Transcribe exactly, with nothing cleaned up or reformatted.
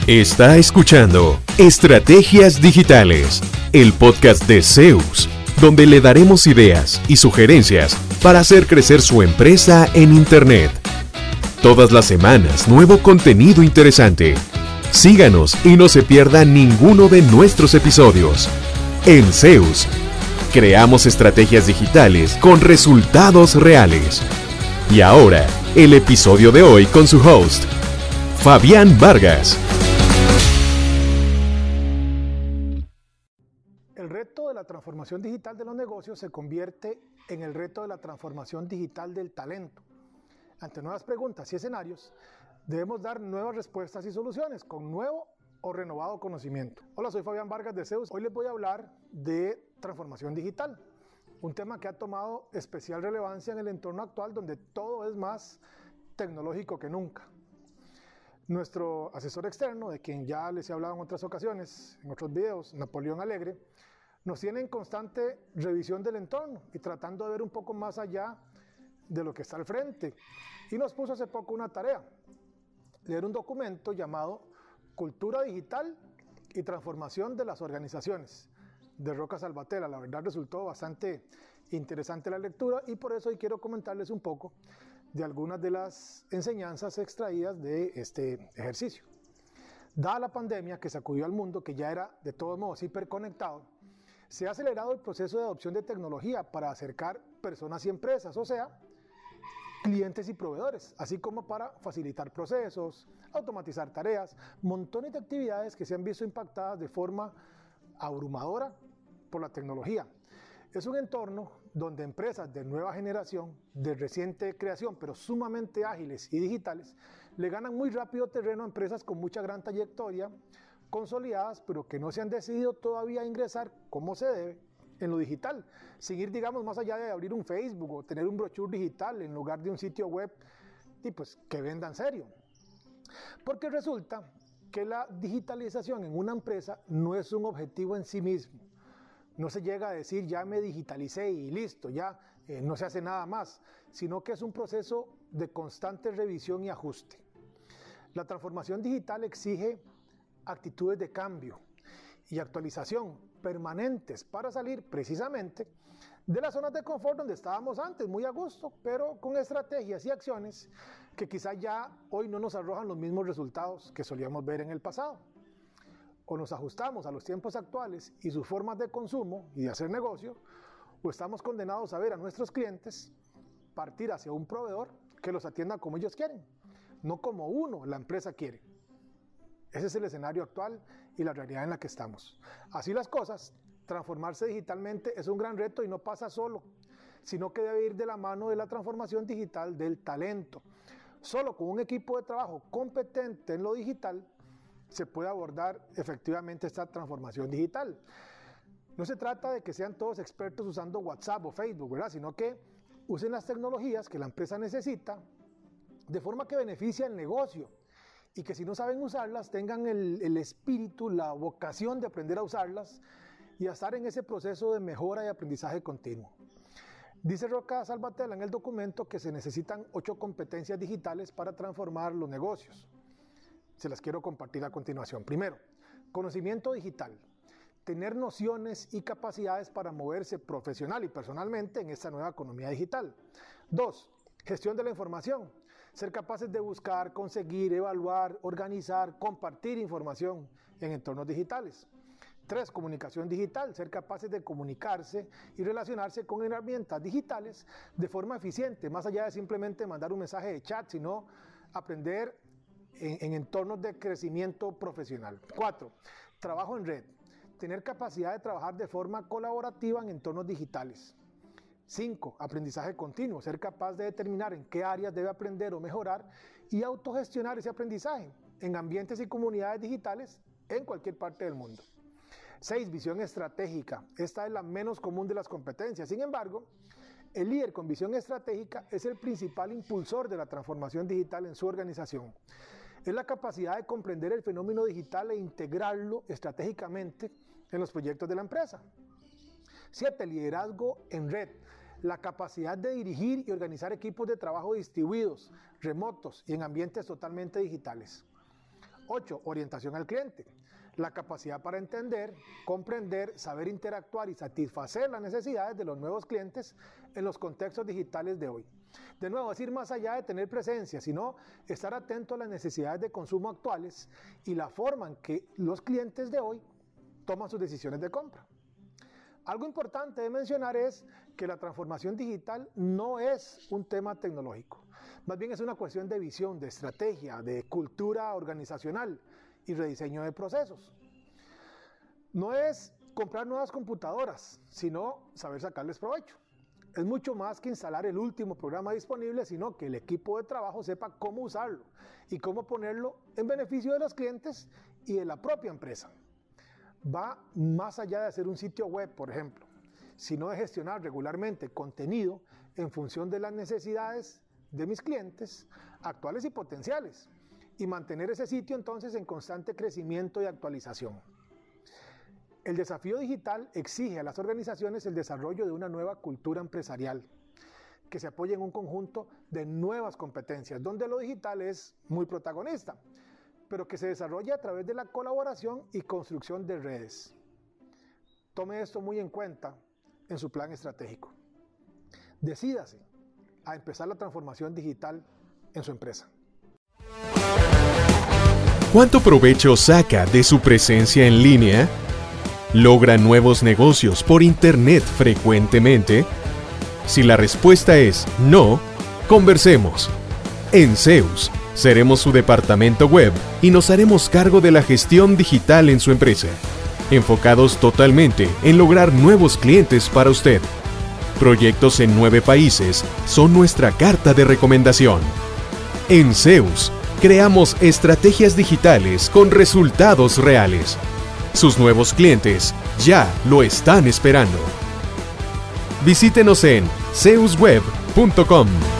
Está escuchando Estrategias Digitales, el podcast de Zeus, donde le daremos ideas y sugerencias para hacer crecer su empresa en Internet. Todas las semanas, nuevo contenido interesante. Síganos y no se pierda ninguno de nuestros episodios. En Zeus, creamos estrategias digitales con resultados reales. Y ahora, el episodio de hoy con su host, Fabián Vargas. El reto de la transformación digital de los negocios se convierte en el reto de la transformación digital del talento. Ante nuevas preguntas y escenarios, debemos dar nuevas respuestas y soluciones con nuevo o renovado conocimiento. Hola, soy Fabián Vargas de Zeus. Hoy les voy a hablar de transformación digital, un tema que ha tomado especial relevancia en el entorno actual donde todo es más tecnológico que nunca. Nuestro asesor externo, de quien ya les he hablado en otras ocasiones, en otros videos, Napoleón Alegre, nos tiene en constante revisión del entorno y tratando de ver un poco más allá de lo que está al frente. Y nos puso hace poco una tarea, leer un documento llamado Cultura Digital y Transformación de las Organizaciones, de Roca Salvatella. La verdad resultó bastante interesante la lectura y por eso hoy quiero comentarles un poco de algunas de las enseñanzas extraídas de este ejercicio. Dada la pandemia que sacudió al mundo, que ya era de todos modos hiperconectado, se ha acelerado el proceso de adopción de tecnología para acercar personas y empresas, o sea, clientes y proveedores, así como para facilitar procesos, automatizar tareas, montones de actividades que se han visto impactadas de forma abrumadora por la tecnología. Es un entorno donde empresas de nueva generación, de reciente creación, pero sumamente ágiles y digitales, le ganan muy rápido terreno a empresas con mucha gran trayectoria, consolidadas, pero que no se han decidido todavía a ingresar como se debe en lo digital, sin ir, digamos, más allá de abrir un Facebook o tener un brochure digital en lugar de un sitio web y pues que vendan serio. Porque resulta que la digitalización en una empresa no es un objetivo en sí mismo. No se llega a decir ya me digitalicé y listo, ya eh, no se hace nada más, sino que es un proceso de constante revisión y ajuste. La transformación digital exige actitudes de cambio y actualización permanentes para salir precisamente de las zonas de confort donde estábamos antes, muy a gusto, pero con estrategias y acciones que quizá ya hoy no nos arrojan los mismos resultados que solíamos ver en el pasado. O nos ajustamos a los tiempos actuales y sus formas de consumo y de hacer negocio, o estamos condenados a ver a nuestros clientes partir hacia un proveedor que los atienda como ellos quieren, no como uno, la empresa, quiere. Ese es el escenario actual y la realidad en la que estamos. Así las cosas, transformarse digitalmente es un gran reto y no pasa solo, sino que debe ir de la mano de la transformación digital del talento. Solo con un equipo de trabajo competente en lo digital se puede abordar efectivamente esta transformación digital. No se trata de que sean todos expertos usando WhatsApp o Facebook, ¿verdad? Sino que usen las tecnologías que la empresa necesita de forma que beneficie al negocio y que si no saben usarlas tengan el, el espíritu, la vocación de aprender a usarlas y a estar en ese proceso de mejora y aprendizaje continuo. Dice Roca Salvatella en el documento que se necesitan ocho competencias digitales para transformar los negocios. Se las quiero compartir a continuación. Primero, conocimiento digital. Tener nociones y capacidades para moverse profesional y personalmente en esta nueva economía digital. Dos, gestión de la información. Ser capaces de buscar, conseguir, evaluar, organizar, compartir información en entornos digitales. Tres, comunicación digital. Ser capaces de comunicarse y relacionarse con herramientas digitales de forma eficiente, más allá de simplemente mandar un mensaje de chat, sino aprender En, en entornos de crecimiento profesional. Cuatro, trabajo en red. Tener capacidad de trabajar de forma colaborativa en entornos digitales. Cinco, aprendizaje continuo. Ser capaz de determinar en qué áreas debe aprender o mejorar y autogestionar ese aprendizaje en ambientes y comunidades digitales en cualquier parte del mundo. Seis, visión estratégica. Esta es la menos común de las competencias. Sin embargo, el líder con visión estratégica es el principal impulsor de la transformación digital en su organización. Es la capacidad de comprender el fenómeno digital e integrarlo estratégicamente en los proyectos de la empresa. Siete, liderazgo en red. La capacidad de dirigir y organizar equipos de trabajo distribuidos, remotos y en ambientes totalmente digitales. Ocho, orientación al cliente. La capacidad para entender, comprender, saber interactuar y satisfacer las necesidades de los nuevos clientes en los contextos digitales de hoy. De nuevo, es ir más allá de tener presencia, sino estar atento a las necesidades de consumo actuales y la forma en que los clientes de hoy toman sus decisiones de compra. Algo importante de mencionar es que la transformación digital no es un tema tecnológico. Más bien es una cuestión de visión, de estrategia, de cultura organizacional y rediseño de procesos. No es comprar nuevas computadoras, sino saber sacarles provecho. Es mucho más que instalar el último programa disponible, sino que el equipo de trabajo sepa cómo usarlo y cómo ponerlo en beneficio de los clientes y de la propia empresa. Va más allá de hacer un sitio web, por ejemplo, sino de gestionar regularmente contenido en función de las necesidades de mis clientes actuales y potenciales y mantener ese sitio entonces en constante crecimiento y actualización. El desafío digital exige a las organizaciones el desarrollo de una nueva cultura empresarial que se apoye en un conjunto de nuevas competencias, donde lo digital es muy protagonista, pero que se desarrolla a través de la colaboración y construcción de redes. Tome esto muy en cuenta en su plan estratégico. Decídase a empezar la transformación digital en su empresa. ¿Cuánto provecho saca de su presencia en línea? ¿Logra nuevos negocios por Internet frecuentemente? Si la respuesta es no, conversemos. En Zeus, seremos su departamento web y nos haremos cargo de la gestión digital en su empresa, enfocados totalmente en lograr nuevos clientes para usted. Proyectos en nueve países son nuestra carta de recomendación. En Zeus, creamos estrategias digitales con resultados reales. Sus nuevos clientes ya lo están esperando. Visítenos en zeus web punto com.